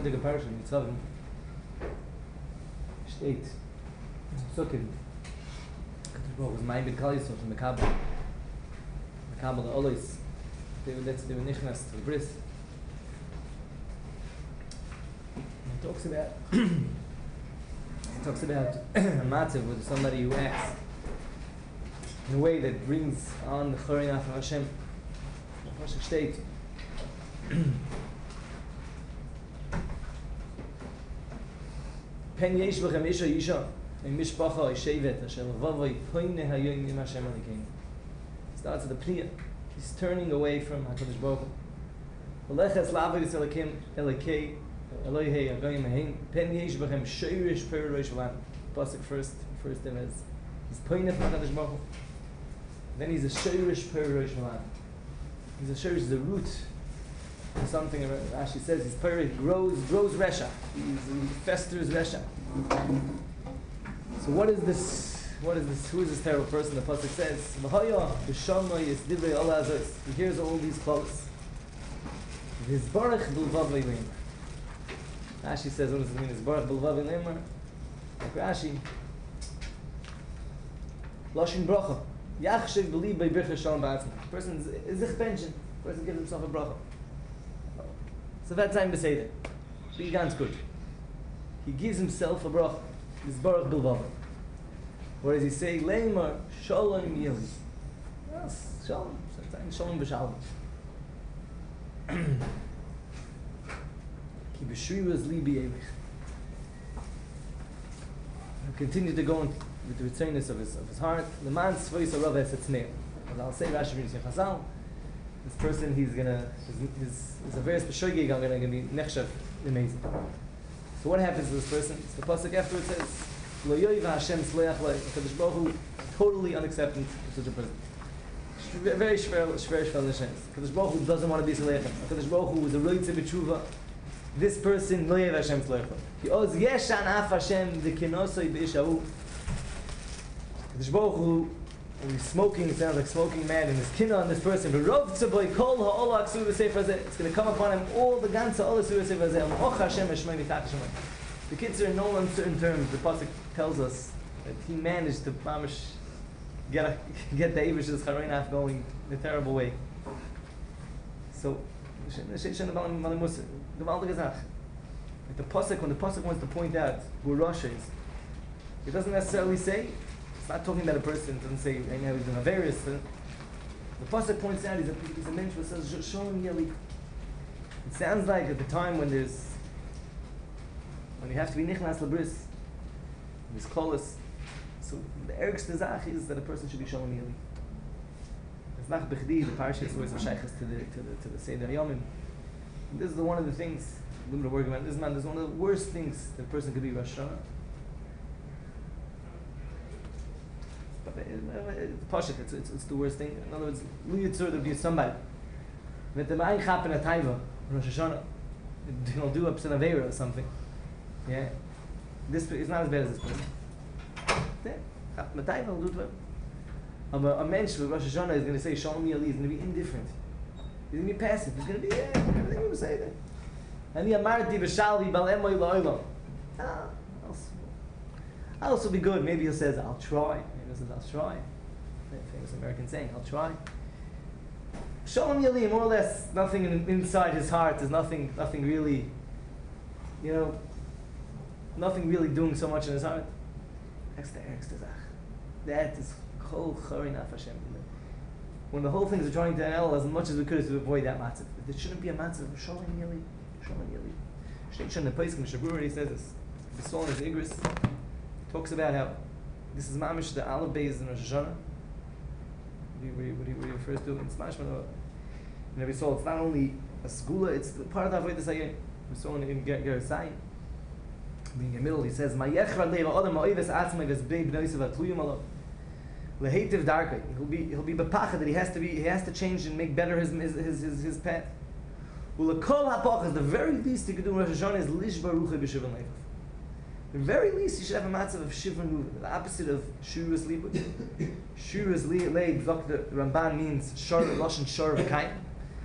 heutige Parasha, Nitzavim, steht, Sukkim, Kadosh Baruch Hu is mein B'Kal Yisrael from Mekabel the Olos, they were nichnas to the bris. He talks about a matzav with somebody who acts in a way that brings on the Chorin Af Hashem. Pasuk steht, Pen yesh b'chem isha yisha, in mishpacha yishevet, asher levavoi poineh hayoim im Hashem alikeinu. Starts with the priya. He's turning away from HaKadosh Baruch Hu. V'leches la'avodas Elokim Elokei Elohei Hagoyim Hein Pen yesh b'chem shoyrish perush v'lan. Pasuk first image. He's pointing from HaKadosh Baruch Hu. Then he's a shoyrish perush v'lan. He's a shoyrish, the root to something. Rashi says his perush grows resha. He festers resha. So what is this? Who is this terrible person? The pasuk says, he hears all these quotes. Rashi says, what does it mean? Like Rashi, Loshin bracha. Yachshiv b'li b'bircha shalom ba'atzma. Person is a pension. Person gives himself a bracha. So that time beseder. Be ganz good. He gives himself a bracha. This baruch bilvav. What does he say? Leimar shalom yili. Yes, shalom. Sometimes shalom b'shalom. Ki b'shriwas libi evich. He'll continue to go with the returnness of his heart. Leman tzvois harav esetznei. As I'll say, Rashi brings Chazal. This person, he's gonna his a very special gig. I'm gonna be nechshav amazing. So what happens to this person? So the pasuk afterwards says, Lo yoiv Hashem tzloach lo. HaKadosh Baruch Hu totally unaccepting to such a person. Very shver l'shem. HaKadosh Baruch Hu doesn't want to be tzloach. HaKadosh Baruch Hu is a roitze b'tshuva. This person lo yoiv Hashem tzloach lo. He oz yeshan af Hashem v'kinosoi b'ishahu. HaKadosh Baruch Hu, when he's smoking, it sounds like smoking mad, and his kinna on this person. It's going to come upon him all the ganze ola suva sefer hazeh. The kids are in no uncertain terms. The pasuk tells us that he managed to get the Eivish's Charoinaf going in a terrible way. So, the pasuk, when the pasuk wants to point out who Rasha is, it doesn't necessarily say. It's not talking about a person. It doesn't say right now he's in a various. The pasuk points out he's a mensch who says Shalom Yeli. It sounds like at the time when you have to be nichnas labris, there's kolos. So the ergste zach is that a person should be Shalom Yeli. It's not b'chdi. The parasha is always shaykhs to the Seder Yomim. This is one of the things we're going to work about. This man is one of the worst things that a person could be Rosh Hashanah. It's the worst thing. In other words, Lu Yitzur to be somebody. With the Ma'in Chap and a Taiva, Rosh Hashanah, he'll do up to Avera or something. Yeah? This is not as bad as this person. Yeah? Chap and a Taiva will do it. A mensch with Rosh Hashanah is going to say Shalom Yali, is going to be indifferent. He's going to be passive. He's going to be, everything you say there. And the Amarti B'Shalvi Bal Emoy La'olam. I'll also be good. Maybe he says, I'll try. I'll try. Famous American saying, I'll try. Shalom Yali, more or less, nothing inside his heart. There's nothing really, nothing really doing so much in his heart. That's the ergste zach. That is Chol Chorin Af Hashem. When the whole thing is trying to handle as much as we could to avoid that matzav. There shouldn't be a matzav of Shalom Yali. Shalom Yali. Shteichan the Pesach Mishabur already says this. The song is Igris. Talks about how this is mamish the Aleph Beis in Rosh Hashanah. What he refers to in Smash we saw it's not only a segula, it's part of the Avodas Hayom. We saw in Gerasai, being in the middle, he says, "Ma yechra leiva adam ha'oives atzmei v'zbei b'noisav ha'tluyim alav lehetiv darkei." He'll be bepachad that he has to change and make better his path. Ulekol ha'pachas, the very least he could do in Rosh Hashanah is lishba ruchei b'shivan leifaf. The very least, you should have a matzav of Shivan, the opposite of Shuras Libud. Shuras Leib, Dr. Ramban means Lashon Shor of Kain.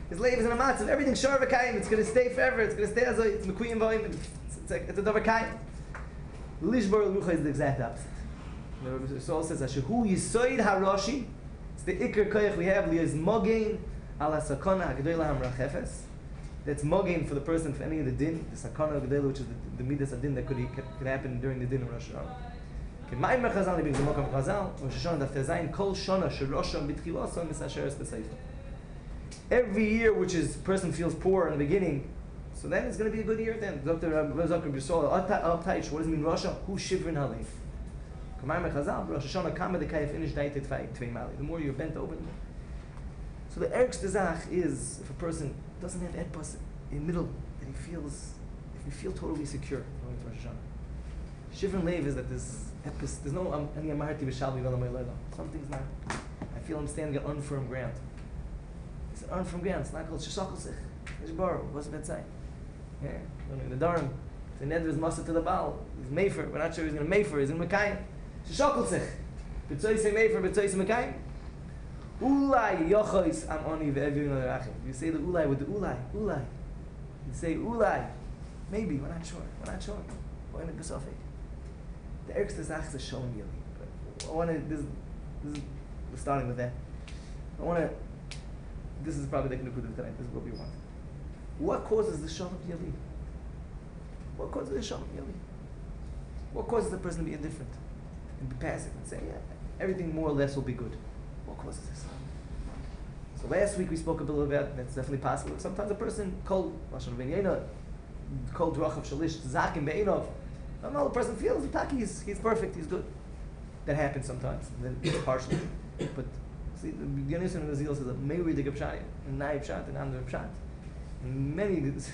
His life is in a matzav. Everything's shor v'kayim. It's going to stay forever. It's going to stay as it's mekuyim v'oim. It's a davar kayim. Lishbar l'rucha is the exact opposite. The Soul says, "Ashehu yisoid haroshi." It's the ikar koyach we have. Li'ez mogein ala sakona hagdoila hamrachefes. That's mogein for the person for any of the din. The sakona hagdoila, which is the midas adin that could happen during the din of Rosh Hashanah. K'mayim mechazal he brings the mokam chazal. Rosh Hashanah daf tezayin kol shana sherosham b'tchilason misasheres b'seifo. Every year, which is person feels poor in the beginning, so then it's going to be a good year. Then Dr. Zakir B'Sol, Altaish, what does it mean? Rasha, who shivrin halef? Kamayim Chazal, Rosh Hashanah Kamed Dekayef Inish Daitet Tvei Mali. The more you're bent over, the more. So the ergste Zach is if a person doesn't have etpas in the middle, that he feels, if you feel totally secure going to Rosh Hashanah. Shivrin Lev is that there's no any amarti v'shalvi v'lamay leila. Something's not. I feel I'm standing on unfirm ground. It's an unfirm ground. It's not called sheshakol sich. It's bar. What's that say? Yeah, in the Dharam, the Neder is Masa to the Baal. He's Mefer. We're not sure he's going to Mefer. He's in Mekayim. Sheshakol sich. B'tzoy say Mefer, b'tzoy say Mekayim. Ulai yochois am oni ve'evim l'rachim. You say the ulai with the ulai. Ulai. You say ulai. Maybe. We're not sure. We're not sure. We're in the The ergste Zach is a shalom yeli. I want to. This is. We're starting with that. I want to. This is probably the Knukud of tonight. This is what we want. What causes the shalom yali? What causes the shalom yali? What causes the person to be indifferent and be passive and say, yeah, everything more or less will be good? What causes this? So last week we spoke a little about that's definitely possible. Sometimes a person cold lashon v'nyena, cold drachav shalish zakim be'inov. Not the person feels he's perfect, he's good. That happens sometimes, and then it's partially. But see, the beginning of the Zil says that maybe the gapshat, and naib pshat, and amder pshat. Many, this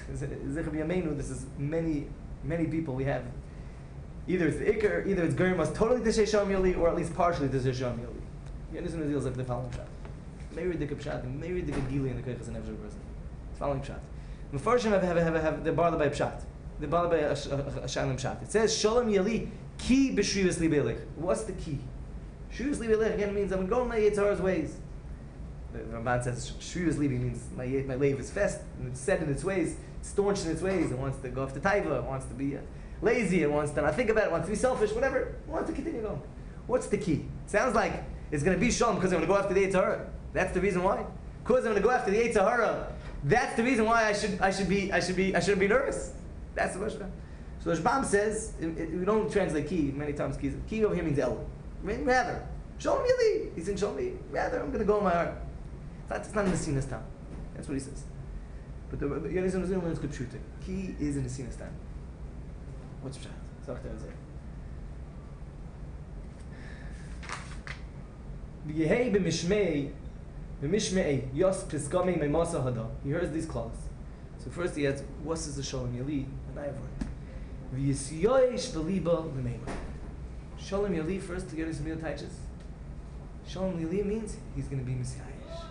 is many people we have. Either it's the ikar, either it's gerimas totally to Shalom Yoli, or at least partially to Shalom Yoli. The understanding is like the following shot. Maybe the pshat, and maybe the gili in the koichas and every person. Following shot. The first have the barla by pshat, the barla by a shalim pshat. It says Shalom Yoli ki b'shrivas libelech. What's the key? Shrivas libelech again means I'm going to go in my Yitzhar's ways. The Ramban says Shrivas Libi means my lave is fast and it's set in its ways, it's staunch in its ways. It wants to go off the taiva, it wants to be lazy, it wants to not think about it, it wants to be selfish, whatever. It wants to continue going. What's the key? It sounds like it's going to be shalom because I'm going to go after the Yitzhara. That's the reason why. Because I'm going to go after the Yitzhara. That's the reason why I shouldn't be nervous. That's the question. So the Rashbam says we don't translate key many times. Key over here means el. Rather, show me Yali. He's in show me. Rather, I'm going to go in my heart. It's not in the Sinus town. That's what he says. But the Yenis and the Zilman is good shooting. He is in the Sinus town. What's Pshat? B'yehei b'mishmei yos piskami me'masa hada. He hears these clauses. So first he adds, what is the Shalom Yali? And I have word. V'yisyoish v'liba l'meima. Shalom Yali first to get his meal taiches. Shalom Yali means he's going to be Messiah.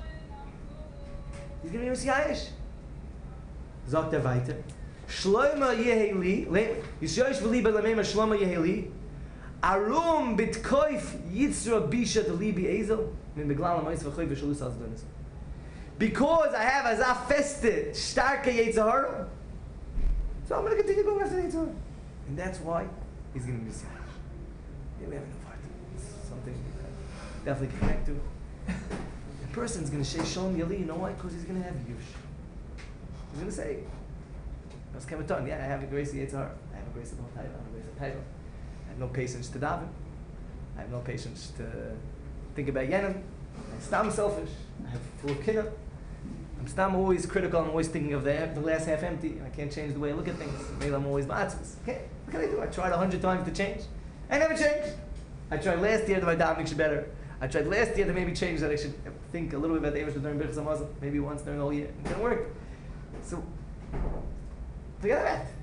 He's going to be Messiahish. Sagt weiter. Shloima Yeheli, Yishoish v'liba l'meima Shloima Yeheli, Arum bitkoif Yitzra bisha libi ezel, min beglal ha'mois v'choy v'shalus al-zdonis. Because I have as a feste, starke Yitzhahara, so I'm going to continue going after the Yitzhahara. And that's why he's going to be Messiahish. We have no part. It's something definitely connect to. The person's going to say Shalom Yali, you know why? Because he's going to have Yush. He's going to say, yeah, I have a grace of Yitzhar, I have a grace of Taiva, I have a grace of Taiva. I have no patience to daven. I have no patience to think about Yenim. I'm stam selfish. I have full of kinna. I'm stam always critical. I'm always thinking of the glass half empty. I can't change the way I look at things. Maybe I'm always ba'atzvus. Okay, what can I do? I tried 100 times to change. I never changed. I tried last year that my davening should be better. I tried last year to maybe change that I should think a little bit about the Amish during Birchas HaMazal, maybe once during the whole year. It didn't work. So, forget about it.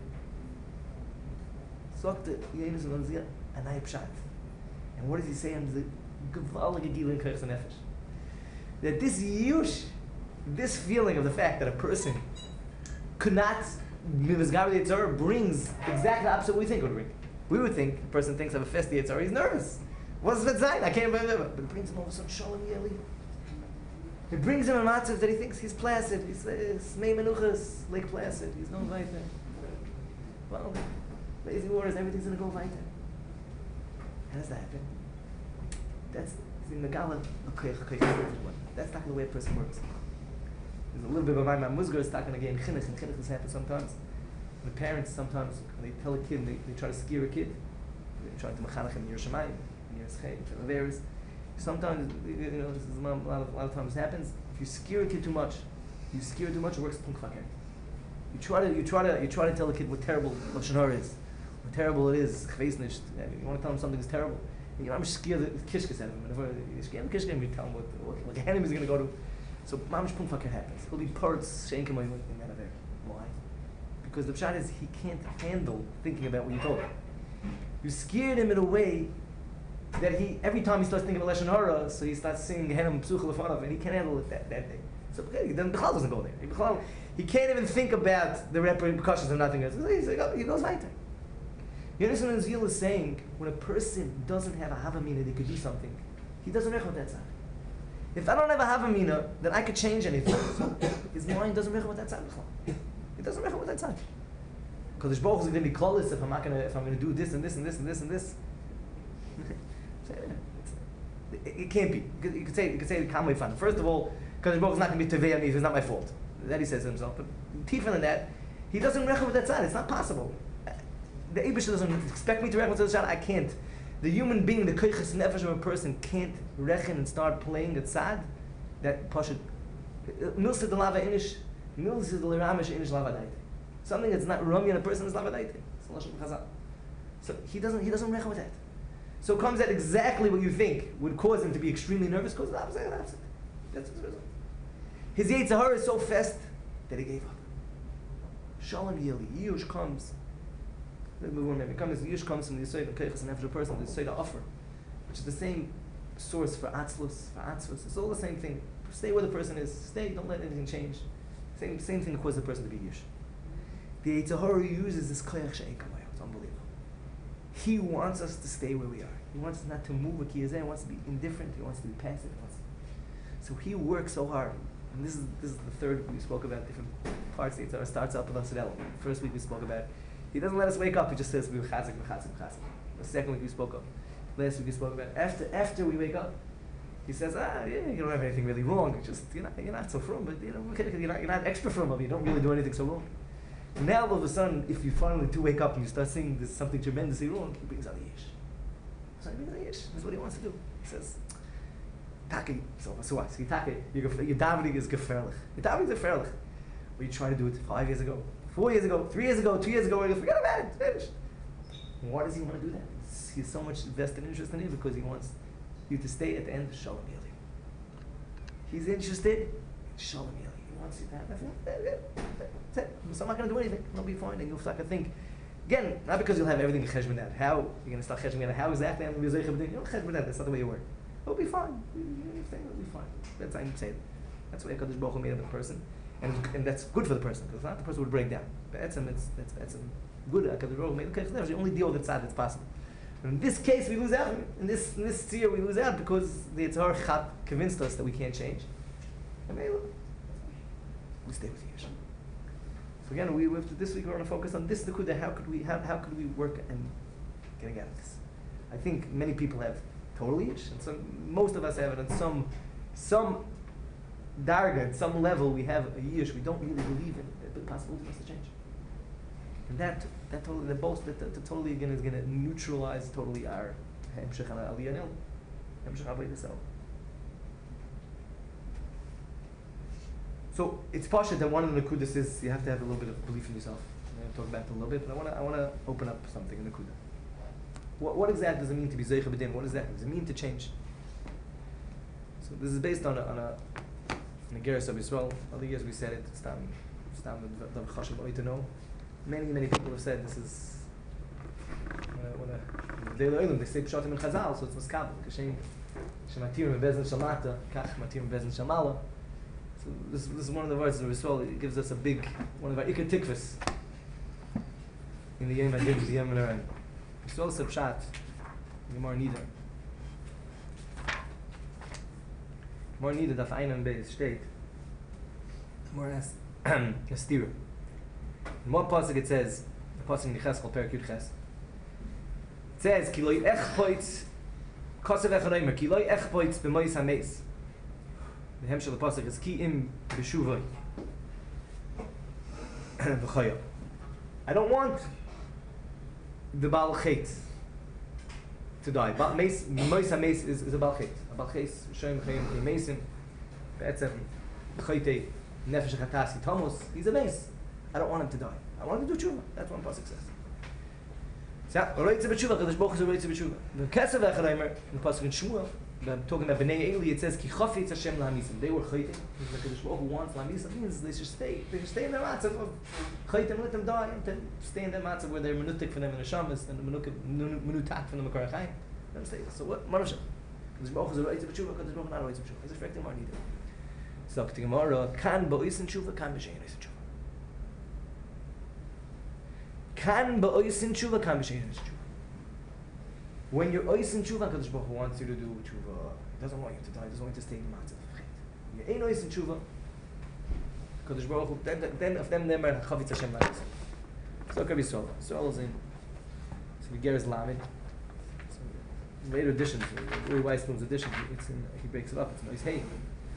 Sagte Yenis und Anzia, and I pshat. And what does he say on the gewaltige Gila in Kirch's Nefesh? That this yush, this feeling of the fact that a person could not, Mivazgar Yitzhar brings exactly the opposite what we think it would bring. We would think a person thinks of a festi Yitzhar, he's nervous. What's that sign? I can't believe it. But it brings him over some Shalom Yeli. It brings him a matzav that he thinks he's placid. He says, Mei Menuchas, Lake Placid. He's no weiter. Well, lazy waters, everything's going to go weiter. How does that happen? That's in the Gala. That's not the way a person works. There's a little bit of my Musgar is talking again. Chinuch, and chinuch has happened sometimes. The parents sometimes, when they tell a kid, they try to scare a kid. They try to mechanach him in Yerushalayim, in Yerushalayim, in Averis. Sometimes, this is a lot of times happens. If you scare a kid too much, it works punkfaker. You try to tell a kid what terrible lashon hara is, what terrible it is. You want to tell him something is terrible. And I'm scared the kishkas out of him. And if you're scared the kishkas, you tell him what the enemy is going to go to. So mamish punkfaker happens. He'll be parts shenkim in that affair. Why? Because the pshat is he can't handle thinking about what you told him. You scared him in a way that every time he starts thinking about lashon hara, so he starts singing Gehenim Psucha Lefanov, and he can't handle it that day. So then Bechal doesn't go there. He can't even think about the repercussions of nothing else. He goes weiter. You understand what Zil is saying? When a person doesn't have a havamina, they could do something. He doesn't rech with that side. If I don't have a havamina, then I could change anything. So his mind doesn't rech with that side. He doesn't rech with that side. Because the Baruch is going to be close if I'm going to do this and this and this and this and this. It can't be. You could say the Kamei Fan. First of all, because the Baruch is not going to be tevei on me if it's not my fault. That he says to himself. But deeper than that, he doesn't reckon with that side. It's not possible. The Eibush doesn't expect me to reckon with that side. I can't. The human being, the koiches nefesh of a person, can't reckon and start playing at sad. That pashut. Milsa de lava inish. Milsa de leramish inish lava daite. Something that's not rumi in a person is lava daite. So he doesn't reckon with that. So it comes at exactly what you think would cause him to be extremely nervous, because the opposite. That's his result. His Yetzer Hara is so fast that he gave up. Shalom Yeli, Yush comes. Yush comes from the Yisrael, the Keiches, and after the person, the Yisrael offer, which is the same source for Atzlus, for Atzvus. It's all the same thing. Stay where the person is. Stay, don't let anything change. Same thing that causes the person to be Yush. The Yetzer Hara uses this Koyach She'ekamaya. It's unbelievable. He wants us to stay where we are. He wants us not to move a kiyazeh. He wants to be indifferent. He wants to be passive. So he works so hard. And this is the third we spoke about different parts. It starts up with us at First week we spoke about, he doesn't let us wake up. He just says we chazik. The second week we spoke of. Last week we spoke about after we wake up. He says, you don't have anything really wrong. It's just you're not so frum, but you're not extra frum. You don't really do anything so wrong. Now all of a sudden, if you finally do wake up and you start seeing there's something tremendously wrong, he brings out the yish. So he brings out the yish. That's what he wants to do. He says, Taki, so what? Your davening is gefährlich. Your davening is gefährlich. But you try to do it 5 years ago, 4 years ago, 3 years ago, 2 years ago, and you forget about it. It's finished. Why does he want to do that? He's so much vested interest in it because he wants you to stay at the end of Shalom Yeli. He's interested in Shalom Yeli. He wants you to have that's it. So I'm not going to do anything. I'll be fine. And you'll start to think. Again, not because you'll have everything in cheshbon. How you're going to start cheshbon? How exactly I'm going to be zeicha b'din? You don't cheshbon. That's not the way you work. It'll be fine. It'll be fine. That's how you say it. That's why Hakadosh Baruch Hu made of the person, and that's good for the person because if not, the person would break down. But that's good. Hakadosh Baruch Hu made the keiches. You only deal with the tzad that's possible. And in this case, we lose out. In this year, we lose out because the Yetzer Hara Chat convinced us that we can't change. And we stay with Yish. So again, this week we're going to focus on this nekuda. How could we work and getting out of this? I think many people have total yish, and most of us have it on some darga, at some level we have a yish. We don't really believe in the possibility for us to change. And that totally again is going to neutralize totally our hemshech aliyah nil, hemshech avodas Hashem. So it's pashut that one of the nekudas is you have to have a little bit of belief in yourself. I'm going to talk about it a little bit, but I want to open up something in nekuda. What exactly does it mean to be zeicha b'din? What does that mean? Does it mean to change? So this is based on a Geras of Yisrael. Other years we said it. It's time the chashuv to know. Many people have said this is they say pshatim in Chazal, so it's miskabel. Kashem shematirim bebezen shamata, kach matirim bebezen shamala. So this is one of the words of Yisrael. It gives us one of our ikar tikvas in the Yom Adin, the Yom Narayan. Yisrael said pshat, Gemara Nida. More needed of einen base state. More as a steer. In one pasuk it says, the pasuk in Yecheskel Perek Yud Ches. It says, "Ki lo echpoitz kasev echadaymer, ki lo echpoitz b'mois hameis." The hem shel the pasuk is ki im b'shuvay v'chaya. I don't want the Baal Chet to die. Mois hameis is a Baal Chet. A Baal Chet shoyim chayim meisim be'etzem chaytei nefesh chatas yitamos. He's a meis. I don't want him to die. I want him to do tshuva. That's what the pasuk says. So, roitze b'tshuva, Kadosh Baruch Hu roitze b'tshuva. The Kesef Echadaimer, in the pasuk in Shmuel, talking about Bnei Eli, it says ki chafetz Hashem la'amisim. They were chaytim. The Kadosh Baruch Hu wants la'amisim. Means they should stay. They should stay in their matzav of chaytim. Let them die and then stay in their matzav where they're menutik for them in the shamas and menutak for the makar chayim. Let them stay. So what? Marasha. Kadosh Baruch Hu roitze b'tshuva. Kadosh Baruch Hu not roitze b'tshuva. He's affecting our neither. So the Gemara kan ba'oisin tshuva, kan b'shein oisin tshuva. Kan ba'oisin tshuva, kan b'shein oisin tshuva. When you're oisin tshuva, Kadosh Baruch Hu wants you to do tshuva. He doesn't want you to die. He doesn't want you to stay in the matzav of chet. You ain't oisin tshuva. Kadosh Baruch Hu then of them nemer chavitz Hashem la'amisim. So Rabbi Yisrael. Yisrael is in. So we get his lamed. So later editions, Uri Weissman's edition, it's in. He breaks it up. It's nice. Hey.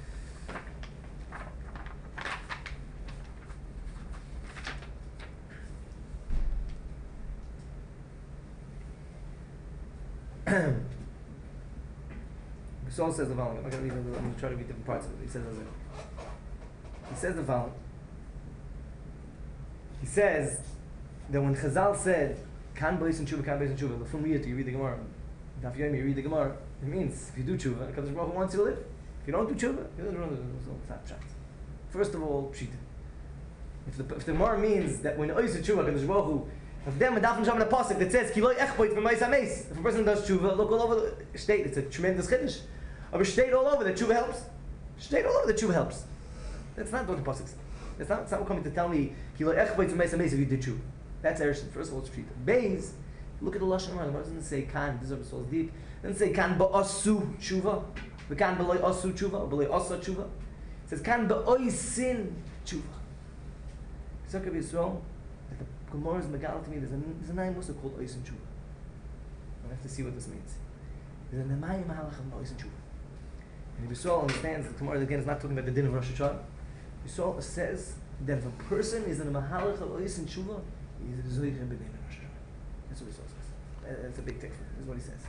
Saul says the following. I'm going to try to read different parts of it. He says the following. He says that when Chazal said kan b'ois and tshuva, kan b'ois and tshuva, from Riyah you read the Gemara, Daf Yomi you read the Gemara, it means if you do tshuva, Kadosh Baruch Hu wants you to live. If you don't do tshuva, you don't do tshuva. First of all, pshita. If the Gemara means that when ois and tshuva, Kadosh Baruch Hu, if them and Dafn Sham in a pasuk that says ki lo echpoit b'mois hameis, if a person does tshuva, look all over the state. It's a tremendous chiddush. Of state all over the tshuva helps. State all over the tshuva helps. That's not what the pasuk says. It's not coming to tell me ki lo echpoit b'mois hameis if you did tshuva. That's Erishin. First of all, it's pshita. Beis, look at the lashon Gemara. It doesn't say kan. This is so deep. It doesn't say kan ba'asu tshuva. The kan b'loy asu tshuva or b'loy asa tshuva. It says kan ba'oisin tshuva. So Rabbi Yisrael. Gemara's Megal to me, there's a name also called Ois and Tshuva. I have to see what this means. There's a Nemayim Mahalach of Ois and Tshuva. And Yisrael understands that Gemara again is not talking about the din of Rosh Hashanah. Yisrael says that if a person is in a Mahalach of Ois and Tshuva, he is a Zoich and B'nei Rosh Hashanah. That's what Yisrael says. That's a big text. That's what he says.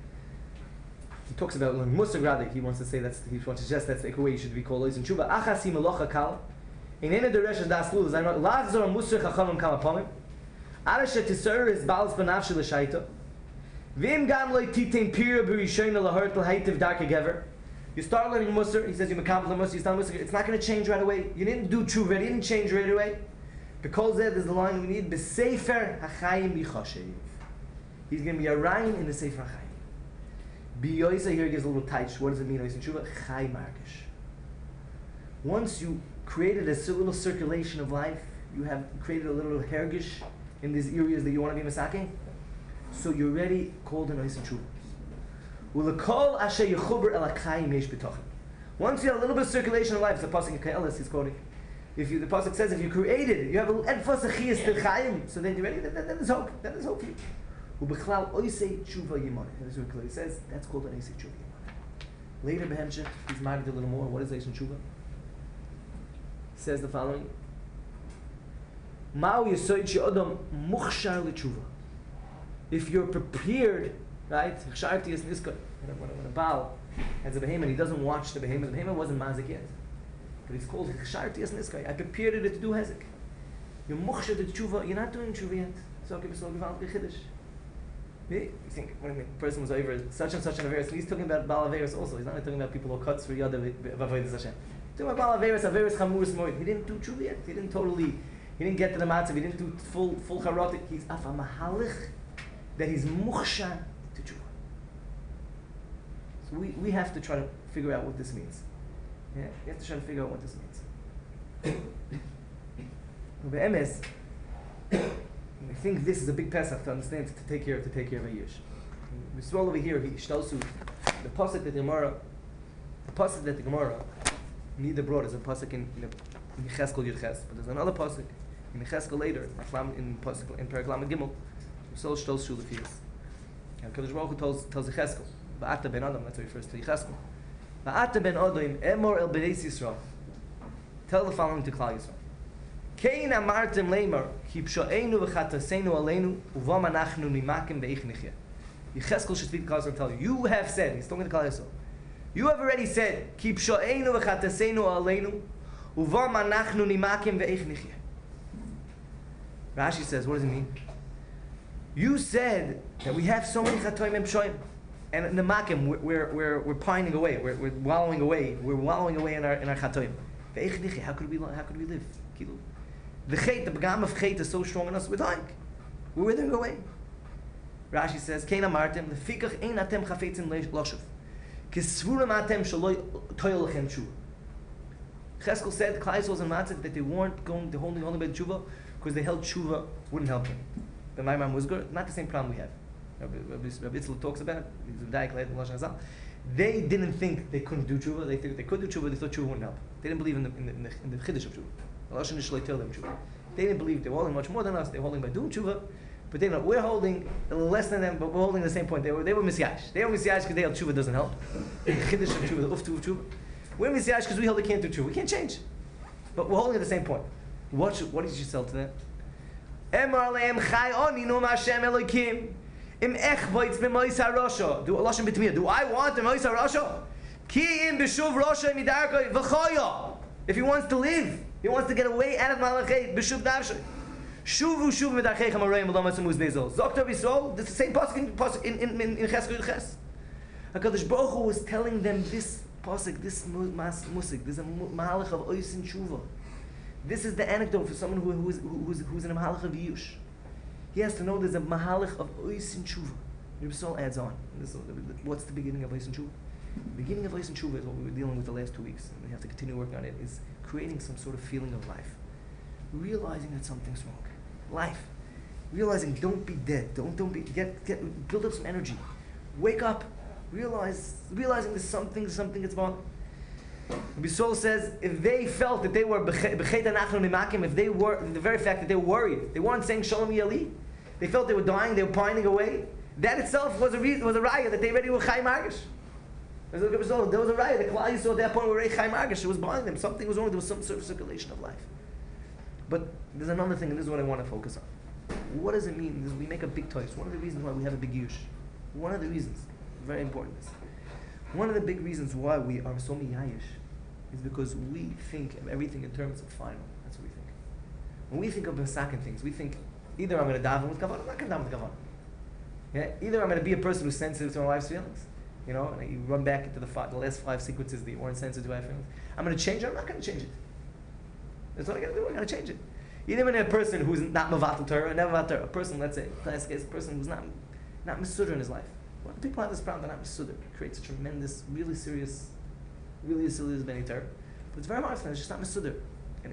He talks about when Musa Gradik, he wants to say he wants to suggest that's the way you should be called Ois and Tshuva. Achasi Melocha Kal. In any direction das luz I know lazar musr chachamim kama pamim arash tisur is balas benafsh l'shaita vim gam lo titin pira b'rishayna lahart l'haitiv dark gever. You start learning musr, he says you mekabel musr, you start musr, it's not going to change right away. You didn't do tshuva, it didn't change right away. Because there's the line we need b'sefer hachayim yichashiv. He's going to be a ryan in the sefer hachayim. Biyoisa here gives a little touch. What does it mean? Tshuva chay markish. Once you created a little circulation of life, you have created a little hergish in these areas that you want to be masaking, so you're already called an ois and tshuva. Ulekol asher yechuber el hakayim yesh b'tochen. Once you have a little bit of circulation of life, it's a pasuk in Ke'elis he's quoting. The pasuk says if you created, you have a edfas achiyas til chayim, so then you're ready. Then there's hope. Then there's hope for you. Ubechlal oisei tshuva yimon. That's what he says. That's called an oisei tshuva yimon. Later behemshech, he's married a little more. What is ois and tshuva? Says the following: Ma'u yisoid she'odam muchshar l'tshuva. If you're prepared, right? When a Baal has a behemoth, he doesn't watch the behemoth. The behemoth wasn't mazik yet, but it's called chsharti niskai. I prepared it to do hezek. You're muchshar the tshuva. You're not doing tshuva yet. So give us all chiddush. You think when a person was over such and such an averis, he's talking about Baal averis also. He's not talking about people who cuts for yad of avodas Hashem. He didn't do tshuva yet. He didn't get to the matzav. He didn't do full charotik. He's afa mahalich that he's muchsha to tshuva. So we have to try to figure out what this means. Yeah, we have to try to figure out what this means. Be'emes, I think this is a big pesach to understand, to take care of a yesh. We saw over here, the pasuk that the Gemara The pasuk that the Gemara neither brought is a pasuk in Yecheskel Yudches, but there's another pasuk in Yecheskel later, in pasuk in Perek Lamed Gimel, so shtos shulafias. And Kadosh Baruch Hu tells Yecheskel, Va'ata ben Adam, that's what refers to Yecheskel. Va'ata ben Adam, emor el beis Yisrael. Tell the following to Klal Yisrael. Kein amartem leimar, ki psho'enu v'chataseinu aleinu, uvam anachnu nimakim ve'ich nichya. Yecheskel should speak to Klal Yisrael and tell you, you have said, he's talking to Klal Yisrael, you have already said, ki psho'enu v'chataseinu aleinu, uvam anachnu nimakim ve'ich nichya. Rashi says, what does it mean? You said that we have so many chatoim and pshoim, and in the makim we're pining away, we're wallowing away in our chatoim. Ve'ich nichya, how could we live? The begam of chet is so strong in us, we're dying. We're withering away. Rashi says, Kein amartem, lefikach ein atem chafetzim loshuv. Kisvurim atem shaloi toil lechem tshuva. Cheskel said, Klal Yisrael and Matzah, that they weren't going to hold by tshuva, because they held tshuva wouldn't help them. The Maimar Musgar, not the same problem we have. Rabbi Itzler talks about it, he's in Daik Leit Lashon Hazal. They didn't think they couldn't do tshuva, they think they could do tshuva, they thought tshuva wouldn't help. They didn't believe in the chiddush of tshuva. Lashon Yishloi tell them tshuva. They didn't believe they were holding much more than us, they were holding by doing tshuva, but they know we're holding less than them, but we're holding the same point. They were Messiash. They were Messiash because they held tshuva doesn't help. Chiddush of tshuva, the uftu of tshuva. We're Messiash because we held they can't do tshuva. We can't change. But we're holding at the same point. What did you sell to them? Emar lehem chai oni no Hashem Elokim. Im echvoitz b'mois harosha. Do Lashon b'tmiyah. Do I want the mois harosha? Ki im b'shuv rosha midarkoi v'choya. If he wants to live, he wants to get away out of malachet b'shuv nafshay. Shuvu shuv midarcheichem aroyim v'lo masamuz bezol. Zokter b'Yisrael. This is the same pasuk in Cheskel Yudches. Hakadosh Baruch Hu was telling them this pasuk, this musik. There's a mahalach of oisin tshuva. This is the anecdote for someone who's in a mahalach of yush. He has to know there's a mahalach of oisin tshuva. Rabbi Yisrael adds on. What's the beginning of oisin tshuva? The beginning of oisin tshuva is what we were dealing with the last 2 weeks, and we have to continue working on it. Is creating some sort of feeling of life, realizing that something's wrong. Life, realizing don't be dead. Don't be build up some energy. Wake up. Realizing there's something that's wrong. Bisol says if they felt that they were b'chet anachnu nimakim, if they were the very fact that they were worried, they weren't saying shalom yali, they felt they were dying, they were pining away. That itself was a raya that they already were chai margish. There was a raya that Klal Yisrael at that point were already chai margish. It was behind them. Something was wrong. There was some sort of circulation of life. But there's another thing, and this is what I want to focus on. What does it mean? We make a big toys. One of the reasons why we have a big yush. One of the reasons, very important. One of the big reasons why we are so miyayish is because we think of everything in terms of final. That's what we think. When we think of Masakin things, we think either I'm going to daven with kavanah, I'm not going to daven with kavanah. Yeah? Either I'm going to be a person who's sensitive to my wife's feelings, and you run back into the last 5 sequences that you weren't sensitive to my feelings. I'm going to change it, or I'm not going to change it. That's what I got to do. I got to change it. Either I'm a person who's not mavatal Torah, never mavatal Torah. A person, let's say, a person who's not mesudr in his life. When people have this problem, they're not mesudr. It creates a tremendous, really serious Bnei Torah. But it's very hard for them. It's just not mesudr, and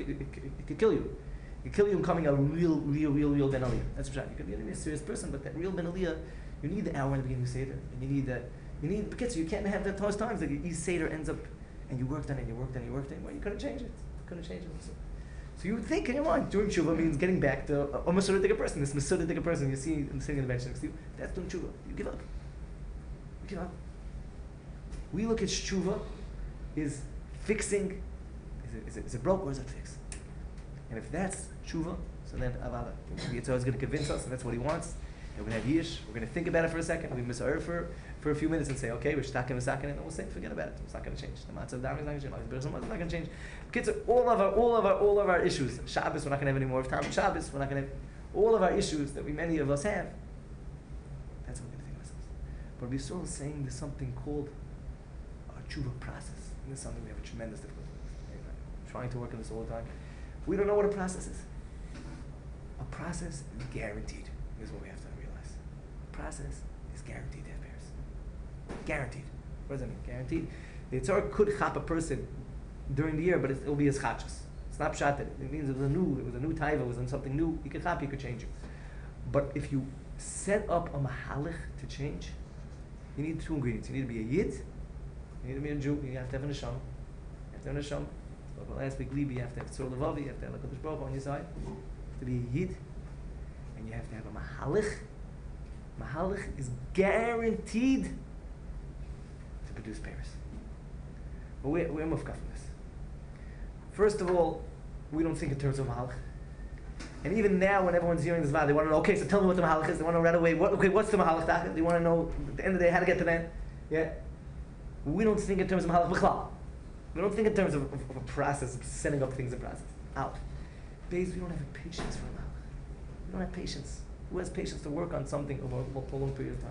it could kill you. It could kill you in becoming a real Ben Aliyah. That's right. You could be a serious person, but that real Ben Aliyah, you need the hour in the beginning of Seder, and you need that. Because you can't have that those times that each Seder ends up, and you worked on it, well, you couldn't change it. So you would think in your mind, doing tshuva means getting back to a Masuritic person, this Masuritic person you see sitting in the bench next to you. That's doing tshuva. You give up. We look at tshuva is fixing. Is it broke or is it fixed? And if that's tshuva, so then avada. It's always going to convince us, and that's what he wants. And we're going to have yish. We're going to think about it for a second. We miss for a few minutes and say, okay, we're stuck in a second, and we'll say, forget about it. It's not going to change. The matzah dam is not going to change. The is not going to change. Kids, all of our issues. Shabbos, we're not going to have any more of time. Shabbos, we're not going to have all of our issues that many of us have. That's what we're going to think of ourselves. But Yisrael is saying there's something called our tshuva process. And this is something we have a tremendous difficulty with. I'm trying to work on this all the time. We don't know what a process is. A process is guaranteed. This is what we have to realize. A process is guaranteed to have bears. Guaranteed. What does that mean? Guaranteed. The Yitzhak could chop a person during the year, but it will be his chachas. It's not pshat. It means it was a new taiva, it was something new. He could chop, he could change it. But if you set up a mahalich to change, you need 2 ingredients. You need to be a yid, You need to be a Jew. You have to have an Neshama. You have to have an Neshama. But last week, Libi, you have to have Tzur Levavi. You have to have a Kodesh Baruch Hu on your side. You have to be a Yid. And you have to have a Mahalich. Mahalich is guaranteed to produce Paris. But we're mufka from this. First of all, we don't think in terms of Mahalich. And even now, when everyone's hearing this vow, they want to know, okay, so tell me what the Mahalich is. They want to know right away, what's the Mahalich? They want to know, at the end of the day, how to get to that. Yeah? We don't think in terms of Mahalich B'chlal. We don't think in terms of a process, of setting up things in process. Out. Because we don't have patience for a Mahalich. We don't have patience. Who has patience to work on something over a long period of time?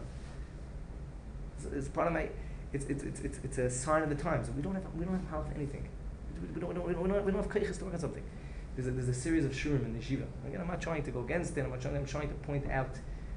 It's part of my, it's a sign of the times. We don't have Mahalich for anything. We don't have keiches to work on something. There's a series of shurim in the yeshiva. Again, I'm not trying to go against it. I'm trying to point out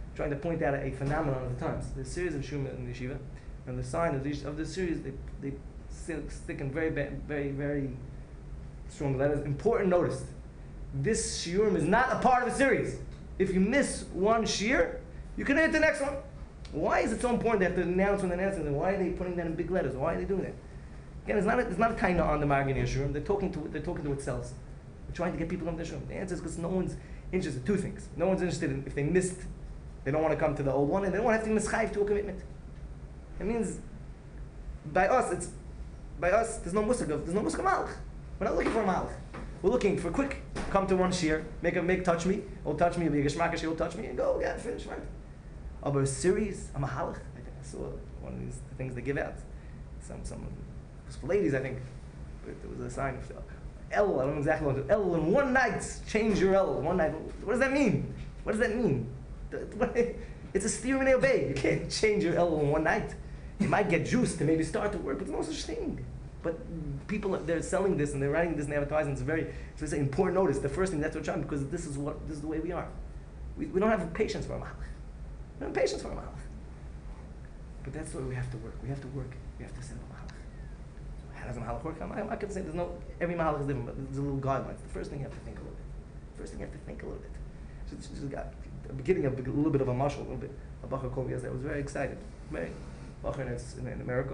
a phenomenon of the times. There's a series of shurim in the yeshiva, and the sign of the series they stick in very very strong letters. Important notice: this shiurim is not a part of a series. If you miss one shiur, you can hit the next one. Why is it so important they have to announce when they're announcing? Why are they putting that in big letters? Why are they doing that? Again, it's not a taina on the Magen Yeshurim. They're talking to itself. They're trying to get people on the Yeshurim. The answer is because no one's interested. Two things. No one's interested in if they missed, they don't want to come to the old one, and they don't want to have to mischayv to a commitment. It means by us there's no musar malach. We're not looking for a malach. We're looking for quick. Come to one shiur, make touch me, or touch me, be a geshmakash, he'll touch me, and go, yeah, finish, right? About a series, a mahalach. I think I saw one of these things they give out. Some for ladies, I think. But there was a sign of El. I don't know exactly what it was. El in one night, change your El. One night. What does that mean? What does that mean? It's a steer and obey. You can't change your El in one night. You might get juice to maybe start to work, but there's no such thing. But people, they're selling this and they're writing this in advertisements. It's an important notice. The first thing, that's what I'm trying, because this is the way we are. We don't have patience for a mahalach. We don't have patience for a mahalach. But that's where we have to work. We have to set up a mahalach. So how does a mahalach work? I could say every mahalach is different, but there's a little guidelines. The first thing you have to think a little bit. So just got a beginning of a little bit of a mashal, a little bit. A bacher called me yesterday. I was very excited. Bacher in America.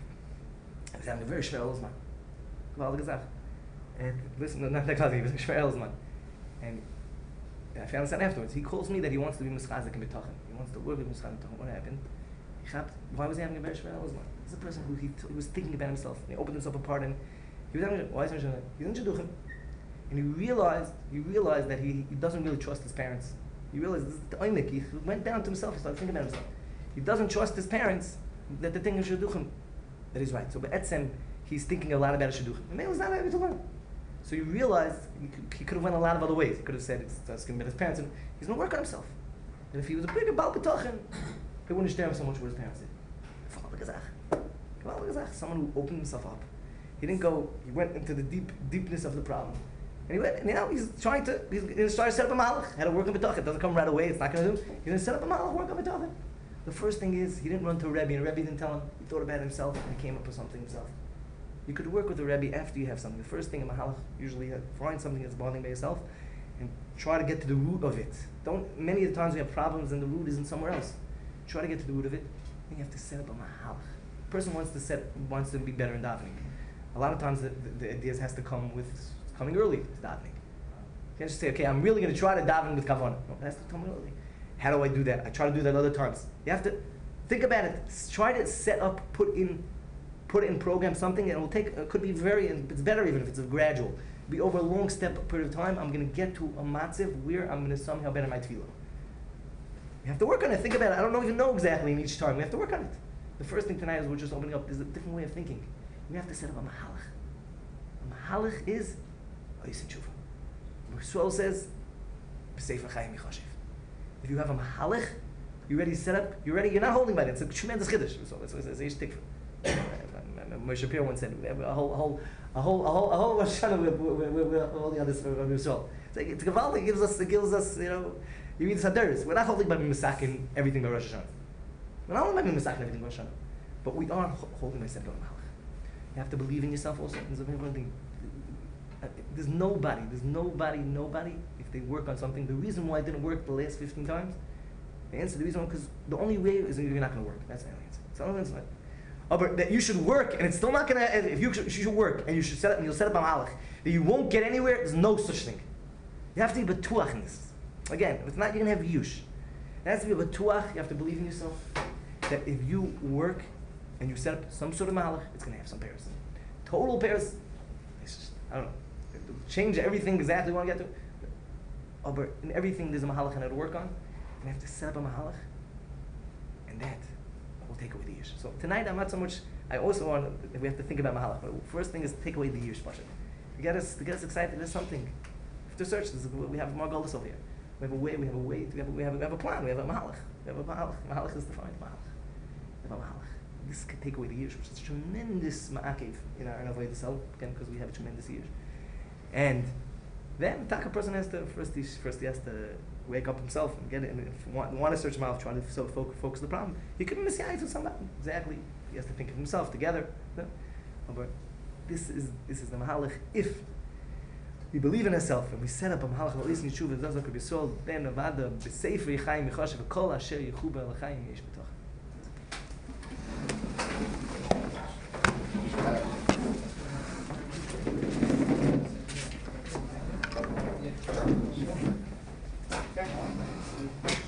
I was having a very schwer Elzman. Gewaltige Sache. And listen, not that he was a schwer Elzman. And I found out afterwards. He calls me that he wants to be mischazik in B'tachin. He wants to work with mischazik in B'tachin. What happened? Why was he having a very schwer Elzman? This is a person who he was thinking about himself. And he opened himself apart, and he was having, why is he He's in Shidduchim. And he realized that he doesn't really trust his parents. He realized this is the oinik. He went down to himself. He started thinking about himself. He doesn't trust his parents that the thing is Shidduchim. That he's right. So Be'etzem, he's thinking a lot about a shidduchim. And maybe he's not able to learn. So he realized he could have went a lot of other ways. He could have said, he's asking about his parents, and he's going to work on himself. And if he was a bigger Baal B'tachin, he wouldn't share so much what his parents did. Someone who opened himself up. He didn't go, he went into the deepness of the problem. And he went, and now he's trying to set up a malach, how to work on B'tachin. It doesn't come right away, it's not going to do. He's going to set up a malach, work on B'tachin. The first thing is, he didn't run to a Rebbe, and a Rebbe didn't tell him. He thought about it himself, and he came up with something himself. You could work with a Rebbe after you have something. The first thing in Mahalach, usually find something that's bothering by yourself, and try to get to the root of it. Many of the times we have problems, and the root isn't somewhere else. Try to get to the root of it, then you have to set up a Mahalach. A person wants to be better in davening. A lot of times the ideas has to come with coming early to davening. You can't just say, okay, I'm really going to try to daven with kavanah. No, it has to come early. How do I do that? I try to do that other times. You have to think about it. Try to set up, put in, program something, and it will take. It could be it's better even if it's a gradual. Be over a long period of time. I'm going to get to a matziv where I'm going to somehow better my tefillah. You have to work on it. Think about it. I don't even know exactly in each time. We have to work on it. The first thing tonight is we're just opening up. There's a different way of thinking. We have to set up a mahalach. A mahalach is oisin tshuva. Rasuel says, b'sefer chayim yichashiv. If you have a mahalach, you're ready to set up, you're not holding by that. It's a tremendous chiddush. So it's a shtick. Moshe Shapiro once said, a whole Rosh Hashanah with all the others from Yisrael. It's Gavaldi, it gives us, you read the Sadaris. We're not holding by Misakin everything by Rosh Hashanah. We're not holding by Misakin everything by Rosh Hashanah. But we are holding by Seder Mahalach. You have to believe in yourself also. There's a very important thing. There's nobody, if they work on something, the reason why it didn't work the last 15 times, the reason why, because the only way is you're not going to work. That's the only answer. It's the only answer. but that you should work, and it's still not gonna. If you should work, and you should set up, and you'll set up a malach, that you won't get anywhere. There's no such thing. You have to be betuach in this. Again, if it's not, you're gonna have yush. It has to be betuach. You have to believe in yourself that if you work and you set up some sort of malach, it's gonna have some pairs. Total pairs. It's just, I don't know. Change everything exactly you want to get to. But in everything there's a mahalach and to work on, and you have to set up a mahalach, and that will take away the yish. So tonight I'm not so much. I also want. We have to think about mahalach. But first thing is to take away the yish. To get us excited. There's something. We have to search. We have more goals over here. We have a way. We have a way. We have a plan. We have a mahalach. We have a mahalach. Mahalach is defined. Mahalach. We have a mahalach. This can take away the yish, which is a tremendous ma'akev in our avodah self. Again, because we have a tremendous yish. And then the person has to first he has to wake up himself and get it. And if you want to search him out, trying to focus the problem, he couldn't miss the eyes of somebody. Exactly, he has to think of himself together. No? But this is the mahalach. If we believe in ourselves and we set up a mahalach al isni tshuva zazak b'yisol ben avada b'sefer yichayim yichashav v'kol asher yichuber l'chayim yesh b'toch. Okay.